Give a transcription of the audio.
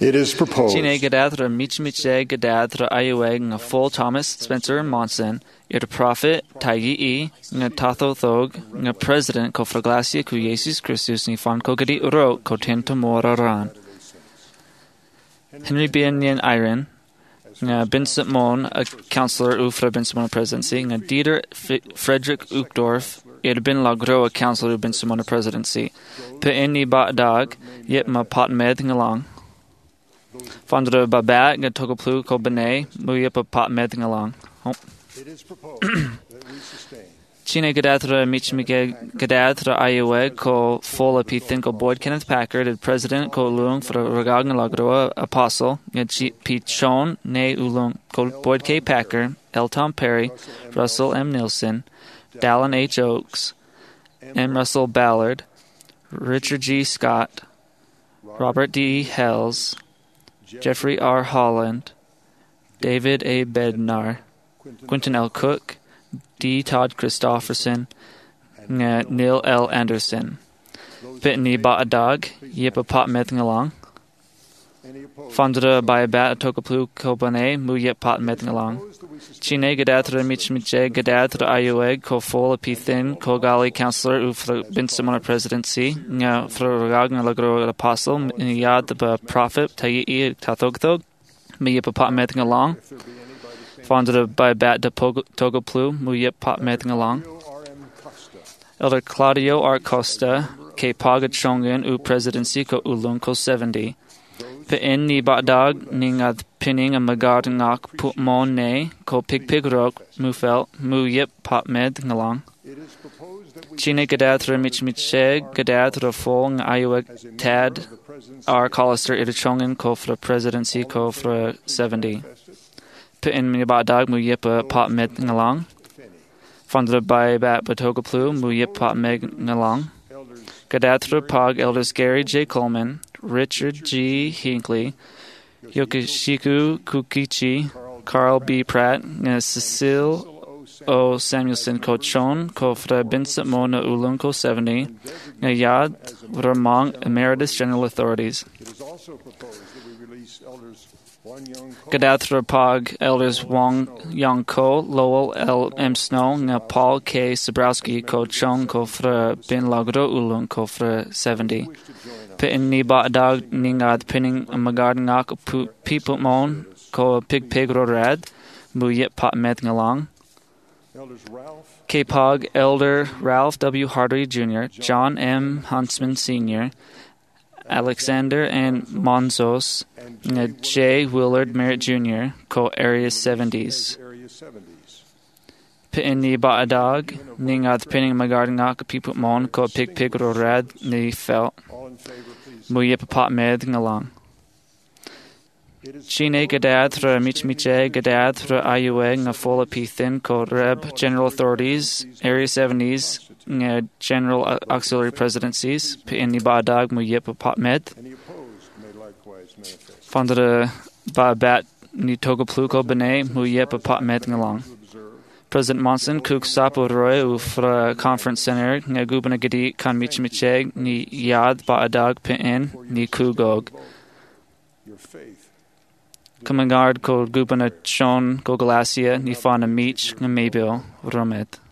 It is proposed Chine Gadadra Michmiche Gadadra Ayueg nga Full Thomas Spencer Monson, Ir Prophet Tayi nga Tatho Thog, nga President ko Fraglasia ku Jesus Christus ni Fan Kogadi Uro ko Tento Moraran. Henry Bianyan Iron, nga Vincent Mon, a counselor ufra Vincent Mon presidency, nga Dieter Frederick Uchtdorf, Ir bin Lagro, a counselor u Vincent Mon presidency. Pe inni ba dag, yet ma pot med ngalang. Fandra Babat, nga Togoplu ko Bene, Muyapa pot med ngalang. It is proposed that we sustain Chine Gadadra Michmike Gadadra Ayueg ko Fola Pithin ko Boyd Kenneth Packard, the president ko Lung for Ragag Lagroa Apostle, Pete Shon, Ne Ulung ko Boyd K. Packard, L. Tom Perry, Russell M. Nielsen, Dallin H. Oaks, M. Russell Ballard, Richard G. Scott, Robert D. Hells, Jeffrey R. Holland, David A. Bednar, Quentin L. Cook, D. Todd Christofferson, Neil L. Anderson. Pitney Baadag, Yipa Pot Methingalong. Fandra Bayabat Tokaplu Kobane, Muyep Pot Methingalong. Chine Gadatra Michmiche Gadatra Ayueg, Ko Fola Pithin, Ko Gali Counselor Ufra Binsamona Presidency, Nga Fragagna Lagro Apostle, Yad the Prophet, Tayi Tathogthog, Muyepa Pot Methingalong. Fondra by Bat de Togoplu, Muyep Pot Methingalong. Elder Claudio R. Costa, K. Paga Chongan, U Presidency, Ko Ulung, Ko 70. Pe'in ni Batdag, Ning at Pinning a Magard Ngak Put Mon Ne, Ko Pig Rok, Mufel, Muyep Pot Methingalong. Chine Gadatra Michmiche, Gadatra Fong, Ayuek Tad, R. Collister, Idachongan, Ko for Presidency, Ko for 70. In Minibadag Muyepa Pot Methingalong. Funded by Bat Batogaplu, Muyep Pot Methingalong. Gadatra Pog Elders Gary J. Coleman, Richard G. Hinckley, Yokishiku Kukichi, Carl B. Pratt, Cecile O. Samuelson Kochon, Kofra Vincent Mona Ulunko 70, Yad Ramong Emeritus General Authorities. It is also proposed that we release elders Gadatra Pog, Elders Wong Yang Ko, Lowell L. M. Snow, Nga Paul K. Sabrowski, Ko Chong, Ko Fra Bin Lagro Ulung, Ko Fra 70. Pin Ni Ba Dag Ningad Pinning Magard Ngak Piput Mon, Ko Pig Rorad, Muyet Pot Methingalong. K. Pog, Elder Ralph W. Hardy Jr., John M. Huntsman Sr., Alexander N. Monzos, J. Willard Merritt Jr., Co. Area 70s. Pitni Baadag, Ningad Pinning Magard Ngak Piput Mon, Co. Pig Rorad, Ni Felt, Muyep Pot Methingalong. Chine Gadadra Michmiche Gadadra Ayueg Ngafola Pithin, Co. Reb General Authorities, Area 70s, General Auxiliary Presidencies, Pitni Baadag Muyep Pot Med. Fondra Babat Ni Togapluko Bene, Muyep Pot Methingalong. President Monson, Kuk Sapo Roy, Ufra Conference Center, Ngagubana Gadi, Kan Michmiche, Ni Yad Baadag Pin, Ni Kugog. Kamangard ko Gubana Chon, Gogalasia, Nifana Meech, Mabil, Romet.